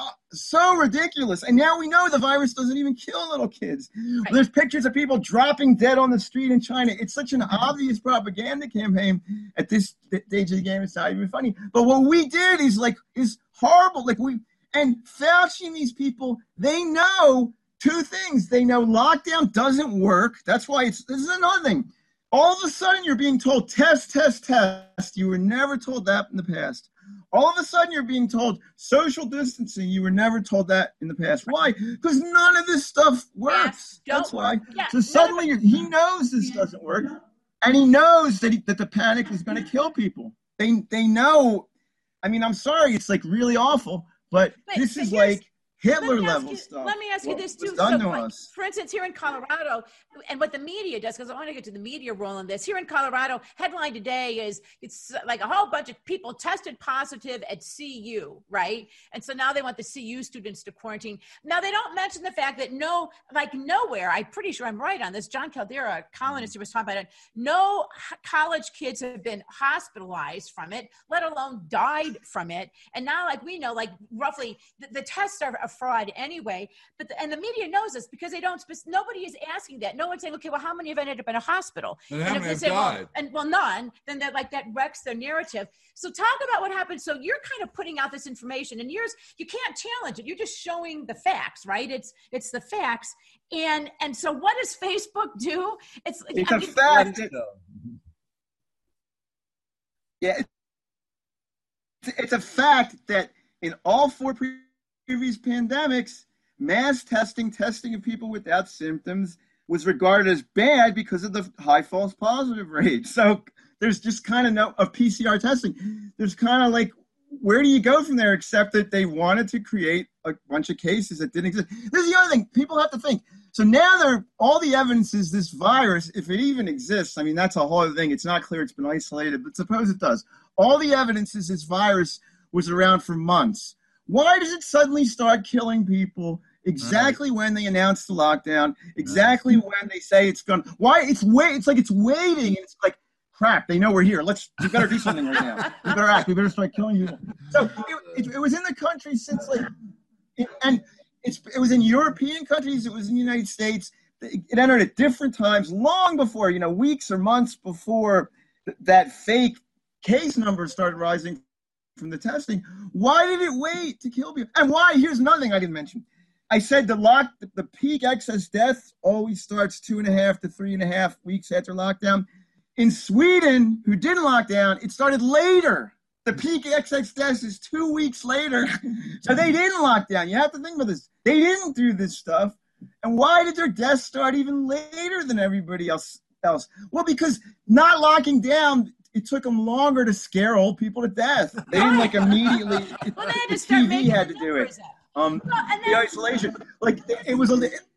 so ridiculous. And now we know the virus doesn't even kill little kids. Right. There's pictures of people dropping dead on the street in China. It's such an obvious propaganda campaign at this stage of the game. It's not even funny. But what we did is horrible. And Fauci and these people, they know 2 things. They know lockdown doesn't work. That's why this is another thing. All of a sudden, you're being told test, test, test. You were never told that in the past. All of a sudden, you're being told social distancing. You were never told that in the past. Why? Because none of this stuff works. That's why. Yeah. So suddenly, he knows this doesn't work. And he knows that the panic is going to kill people. They know. I mean, I'm sorry. It's really awful. But this is Hitler level stuff. Let me ask you this too. For instance, here in Colorado, and what the media does, because I want to get to the media role in this. Here in Colorado, headline today is it's a whole bunch of people tested positive at CU, right? And so now they want the CU students to quarantine. Now they don't mention the fact that nowhere, I'm pretty sure I'm right on this. John Caldera, a columnist who was talking about it, no college kids have been hospitalized from it, let alone died from it. And now, we know, roughly the tests are a fraud anyway, and the media knows this because they don't. Nobody is asking that. No one's saying, okay, well, how many have ended up in a hospital? And how many have died? None. Then that wrecks their narrative. So talk about what happened. So you're kind of putting out this information, and you can't challenge it. You're just showing the facts, right? It's the facts. And so what does Facebook do? It's a fact. Yeah, it's a fact that in all 4 previous pandemics, mass testing of people without symptoms was regarded as bad because of the high false positive rate. So there's just kind of of PCR testing. There's kind of where do you go from there except that they wanted to create a bunch of cases that didn't exist. This is the other thing. People have to think. So now all the evidence is this virus, if it even exists, I mean, that's a whole other thing. It's not clear it's been isolated, but suppose it does. All the evidence is this virus was around for months. Why does it suddenly start killing people exactly when they announce the lockdown, exactly when they say it's gone? Why? It's waiting. It's waiting. It's crap, they know we're here. We better do something right now. We better act. We better start killing you. So it was in the country since it was in European countries. It was in the United States. It entered at different times, long before, weeks or months before that fake case numbers started rising from the testing. Why did it wait to kill people? And why? Here's another thing I didn't mention. I said the peak excess death always starts 2.5 to 3.5 weeks after lockdown. In Sweden, who didn't lock down, it started later. The peak excess death is 2 weeks later. So they didn't lock down. You have to think about this. They didn't do this stuff. And why did their deaths start even later than everybody else? Well, because not locking down, it took them longer to scare old people to death. They didn't immediately. Well, they had to the start TV making had the to do it. numbers up. The isolation, it was.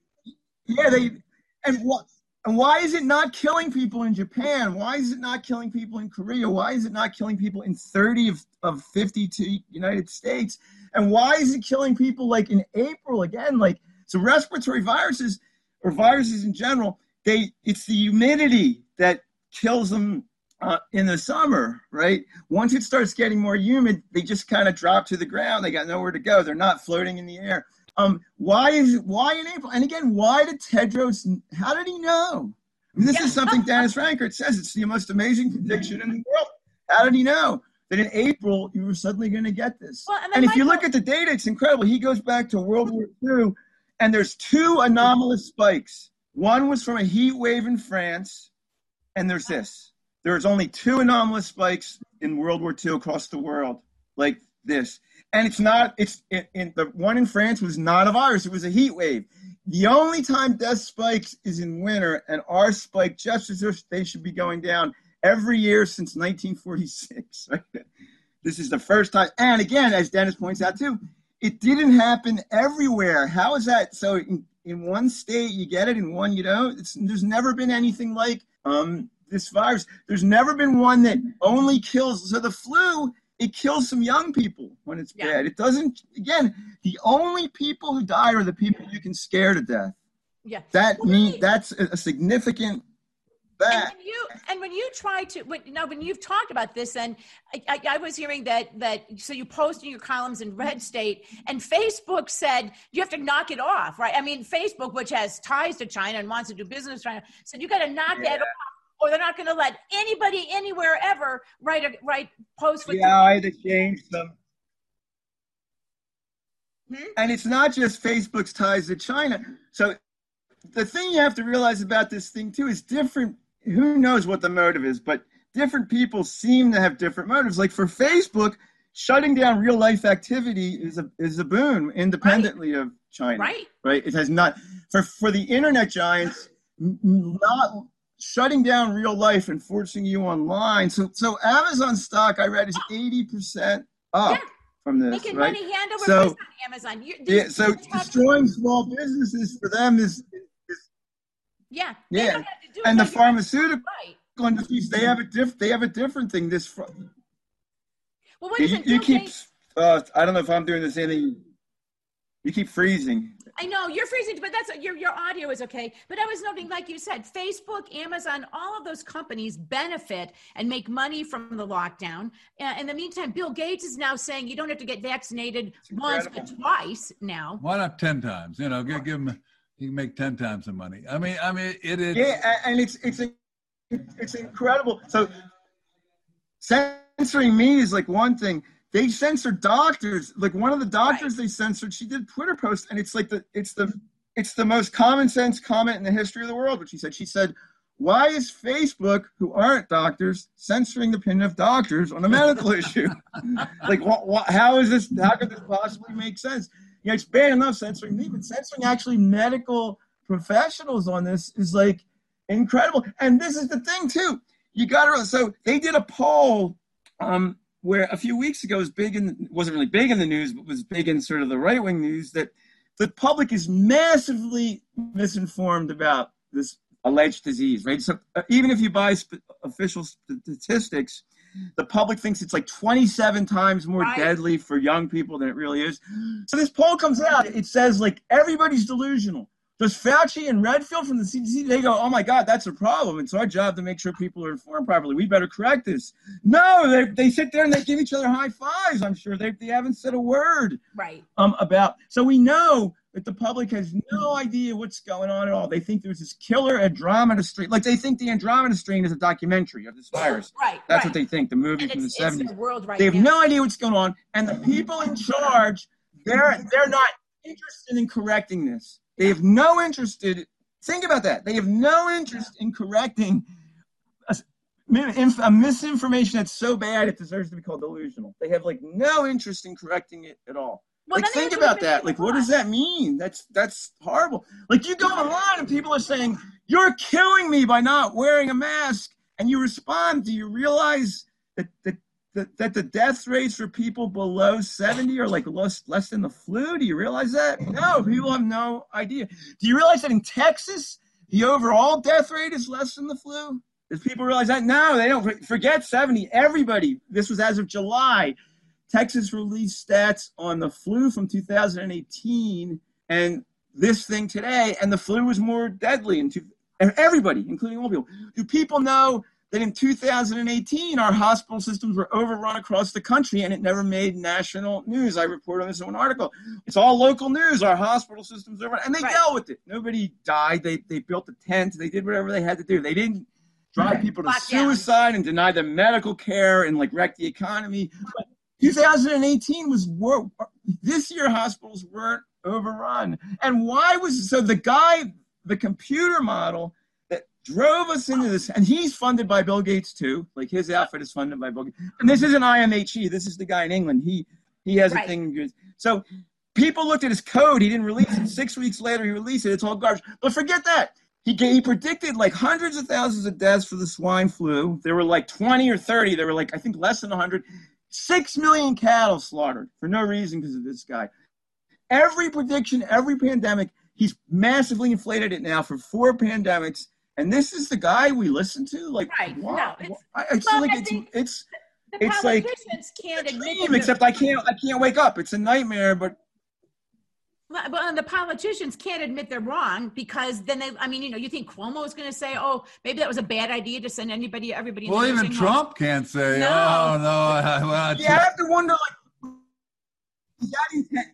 And why is it not killing people in Japan? Why is it not killing people in Korea? Why is it not killing people in 30 of 52 United States? And why is it killing people in April again? So respiratory viruses, or viruses in general, it's the humidity that kills them in the summer, right? Once it starts getting more humid, they just kind of drop to the ground. They got nowhere to go. They're not floating in the air. Why in April? And again, why did Tedros, how did he know? I mean, this is something Dennis Rankert says. It's the most amazing prediction in the world. How did he know that in April you were suddenly going to get this? Well, and if you look at the data, it's incredible. He goes back to World War II, and there's 2 anomalous spikes. One was from a heat wave in France, and there's this. There's only 2 anomalous spikes in World War II across the world like this. And the one in France was not a virus. It was a heat wave. The only time death spikes is in winter, and ours spike just as if they should be going down every year since 1946. Right? This is the first time. And again, as Dennis points out too, it didn't happen everywhere. How is that? So in one state you get it, in one you don't. There's never been anything like this virus. There's never been one that only kills. So the flu, it kills some young people when it's bad. It doesn't, again, the only people who die are the people you can scare to death. Yeah. That's a significant fact. And when you try to, when you've talked about this, and I was hearing that so you post in your columns in Red State, and Facebook said you have to knock it off, right? I mean, Facebook, which has ties to China and wants to do business with China, said you got to knock that off, or they're not going to let anybody anywhere ever write post. I had to change them. And it's not just Facebook's ties to China. So the thing you have to realize about this thing too is different. Who knows what the motive is, but different people seem to have different motives. Like for Facebook, shutting down real life activity is a boon independently of China. Right. It has not for the internet giants, not shutting down real life and forcing you online. So Amazon stock, I read, is 80% up from this. Making right? money hand over fist on Amazon. So destroying small businesses for them is and the pharmaceutical industries, they have a different thing. Well, what is it? You keep. I don't know if I'm doing this anything. You keep freezing. I know you're freezing, but that's your audio is okay. But I was noting, like you said, Facebook, Amazon, all of those companies benefit and make money from the lockdown. In the meantime, Bill Gates is now saying you don't have to get vaccinated once but twice now. Why not 10 times? Give them. You can make 10 times the money. I mean, it is. Yeah, and it's incredible. So censoring me is like one thing. They censor doctors. Like one of the doctors they censored, she did Twitter post, and it's the most common sense comment in the history of the world. What she said, why is Facebook, who aren't doctors, censoring the opinion of doctors on a medical issue? Like, how is this? How could this possibly make sense? It's bad enough censoring me, but censoring actually medical professionals on this is like incredible. And this is the thing too. So they did a poll where a few weeks ago wasn't really big in the news, but was big in sort of the right-wing news, that the public is massively misinformed about this alleged disease, right? So even if you buy official statistics, the public thinks it's like 27 times more deadly for young people than it really is. So this poll comes out. It says like everybody's delusional. Does Fauci and Redfield from the CDC, they go, oh my God, that's a problem. It's our job to make sure people are informed properly. We better correct this. No, they sit there and they give each other high fives. I'm sure they haven't said a word about. So we know that the public has no idea what's going on at all. They think there's this killer Andromeda strain. Like they think the Andromeda strain is a documentary of this virus. That's what they think, the movie from the 70s. They have no idea what's going on. And the people in charge, they're not interested in correcting this. They have no interest in, think about that. They have no interest in correcting a misinformation that's so bad it deserves to be called delusional. They have like no interest in correcting it at all. Well, like think about that. Like what does that mean? That's horrible. Like you go online and people are saying, you're killing me by not wearing a mask. And you respond, do you realize that the death rates for people below 70 are like less than the flu? Do you realize that? No, people have no idea. Do you realize that in Texas, the overall death rate is less than the flu? Does people realize that? No, they don't. Forget 70. Everybody, this was as of July. Texas released stats on the flu from 2018 and this thing today, and the flu was more deadly. Everybody, including old people. Do people know that in 2018, our hospital systems were overrun across the country and it never made national news? I reported on this in an article. It's all local news. Our hospital systems overrun, and they dealt with it. Nobody died. They built a tent. They did whatever they had to do. They didn't drive people to suicide and deny them medical care and like wreck the economy. But 2018 was this year hospitals weren't overrun. And why was so the computer model that drove us into this, and he's funded by Bill Gates too. Like his outfit is funded by Bill Gates. And this isn't IMHE. This is the guy in England. He has a thing. So people looked at his code. He didn't release it. 6 weeks later, he released it. It's all garbage. But forget that. He predicted like hundreds of thousands of deaths for the swine flu. There were like 20 or 30. There were like, I think less than 100. 6 million cattle slaughtered for no reason because of this guy. Every prediction, every pandemic, he's massively inflated it now for 4 pandemics. And this is the guy we listen to? Like, wow. No, it's like can't a dream, except I can't wake up. It's a nightmare, but. Well, the politicians can't admit they're wrong because then you think Cuomo is going to say, oh, maybe that was a bad idea to send everybody. Well, even Trump can't say, no. Oh, no. Well, I have to wonder, like, is that intent?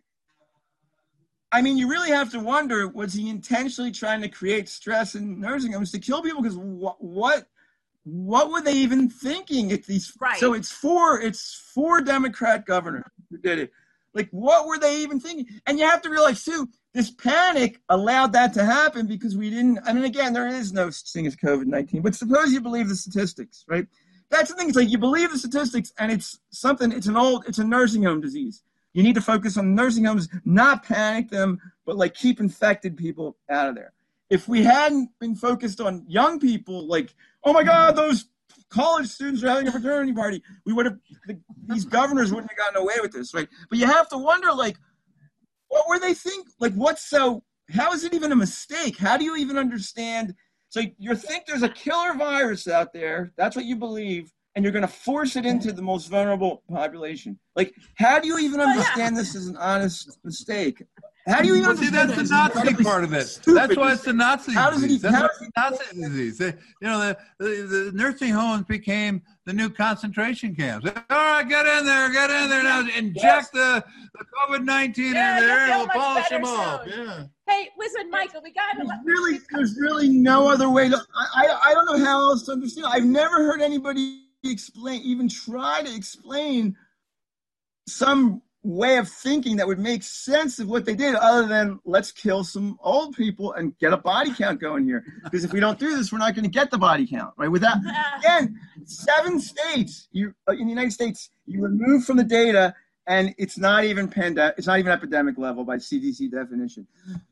I mean, you really have to wonder, was he intentionally trying to create stress in nursing homes to kill people? Because what were they even thinking? So it's four Democrat governors who did it. Like, what were they even thinking? And you have to realize, too, this panic allowed that to happen because we didn't. I mean, again, there is no such thing as COVID-19. But suppose you believe the statistics, right? That's the thing. It's like you believe the statistics, and it's a nursing home disease. You need to focus on nursing homes, not panic them, but like keep infected people out of there. If we hadn't been focused on young people, like, oh my God, those college students are having a fraternity party, these governors wouldn't have gotten away with this, right? But you have to wonder, like, what were they thinking? Like, how is it even a mistake? How do you even understand? So you think there's a killer virus out there, that's what you believe, and you're going to force it into the most vulnerable population. Like, how do you even understand this as an honest mistake? How do you even understand that's the Nazi part of it. That's why it's the Nazi disease. That's the Nazi disease. The nursing homes became the new concentration camps. All right, get in there now. Inject the COVID-19 in there, and we'll polish them off. Yeah. Hey, listen, Michael, we got to. There's really no other way to. I don't know how else to understand. I've never heard anybody try to explain some way of thinking that would make sense of what they did other than let's kill some old people and get a body count going here. Because if we don't do this, we're not going to get the body count, right? Without, again, 7 states in the United States, you remove from the data and it's not even epidemic level by CDC definition.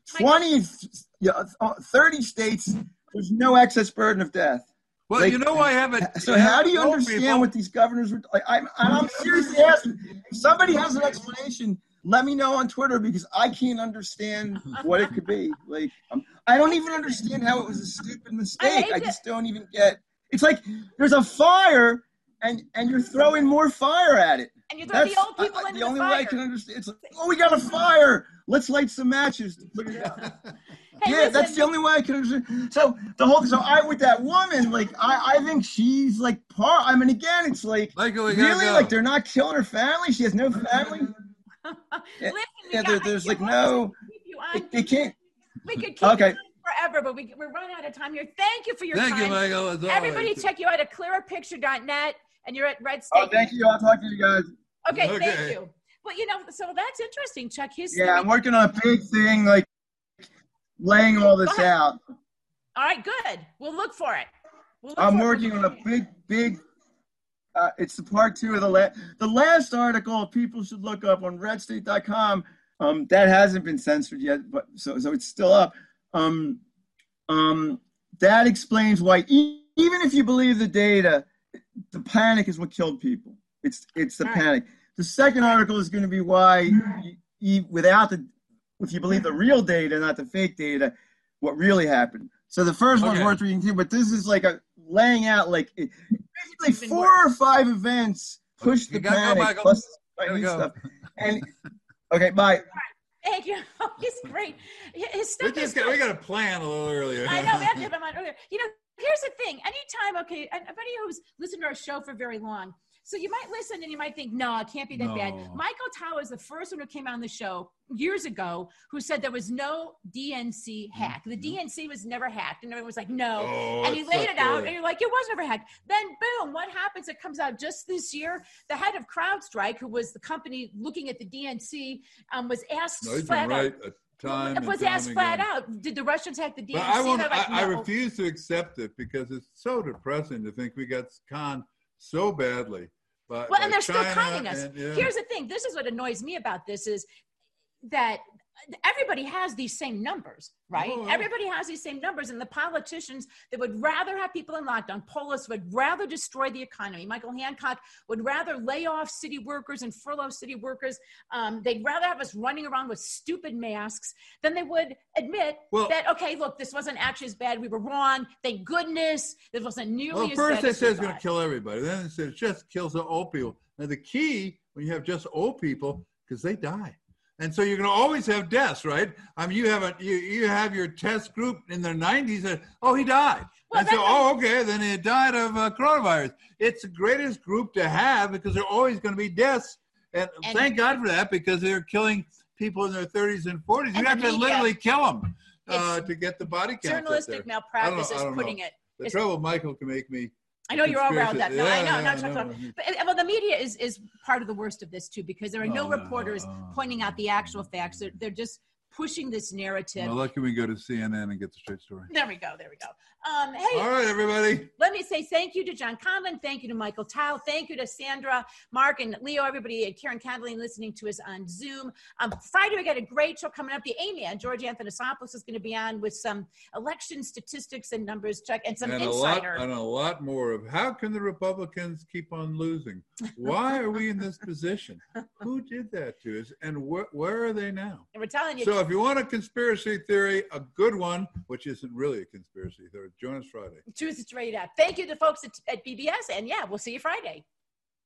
30 states, there's no excess burden of death. Well, I haven't. So how do you understand what these governors were like? I'm seriously asking. If somebody has an explanation, let me know on Twitter because I can't understand what it could be. Like, I don't even understand how it was a stupid mistake. I just don't even get. It's like there's a fire, and you're throwing more fire at it. And you throw the old people into the fire. The only way I can understand. It's like, we got a fire. Let's light some matches to put it out. Yeah, that's the only way I can understand. So I with that woman, like, I think she's like I mean, again, it's like really, like they're not killing her family. She has no family. There's like no. They can't. We could keep it forever, but we're running out of time here. Thank you for your time. Thank you, Michael. Everybody, check you out at clearerpicture.net, and you're at Red State. Oh, thank you. I'll talk to you guys. Okay, thank you. Well, so that's interesting, Chuck. Yeah, I'm working on a big thing, like laying all this out. All right, good. We'll look for it. I'm working on a big. It's the part 2 of the last article. People should look up on redstate.com. That hasn't been censored yet, but so it's still up. That explains why even if you believe the data, the panic is what killed people. It's the panic. The second article is going to be why, if you believe the real data, not the fake data, what really happened. So the first one's worth reading too, but this is like laying out like basically 4 or 5 events push the panic plus stuff. And okay, bye. Thank you. Oh, he's great. His stuff we got a plan a little earlier. I know, we have to have him on earlier. Here's the thing. Anytime, anybody who's listened to our show for very long, so you might listen and you might think, no, it can't be that bad. Michael Tao is the first one who came on the show years ago who said there was no DNC hack. The DNC was never hacked. And everyone was like, no. And he laid it out and you're like, it was never hacked. Then boom, what happens? It comes out just this year. The head of CrowdStrike, who was the company looking at the DNC, was asked flat out, did the Russians hack the DNC? But I refuse to accept it because it's so depressing to think we got conned so badly. And they're still conning us. Here's the thing. This is what annoys me about this is that everybody has these same numbers, right? Everybody has these same numbers, and the politicians that would rather have people in lockdown, Polis would rather destroy the economy. Michael Hancock would rather lay off city workers and furlough city workers. They'd rather have us running around with stupid masks than they would admit that, okay, look, this wasn't actually as bad. We were wrong. Thank goodness. This wasn't nearly as bad. First they said it's going to kill everybody. Then they said it just kills the old people. Now the key, when you have just old people, because they die. And so you're going to always have deaths, right? I mean, you have your test group in their 90s. And, he died. Then he died of coronavirus. It's the greatest group to have because there are always going to be deaths. And thank God for that because they're killing people in their 30s and 40s. You have to literally kill them to get the body count. Journalistic malpractice is putting it. The trouble Michael can make me. I know you're all around that. No, I know. But the media is part of the worst of this too, because there are no reporters pointing out the actual facts. They're just pushing this narrative. Well, lucky we go to CNN and get the straight story. There we go. Hey, all right, everybody. Let me say thank you to John Conlon. Thank you to Michael Tao. Thank you to Sandra, Mark, and Leo, everybody at Karen Candling listening to us on Zoom. Friday, we got a great show coming up. The A-Man, George Anthonopoulos, is going to be on with some election statistics and numbers, Chuck, and some insider. And a lot more of how can the Republicans keep on losing? Why are we in this position? Who did that to us? And where are they now? And we're telling you. So if you want a conspiracy theory, a good one, which isn't really a conspiracy theory, join us Friday. Choose it straight up. Thank you to folks at BBS, and we'll see you Friday.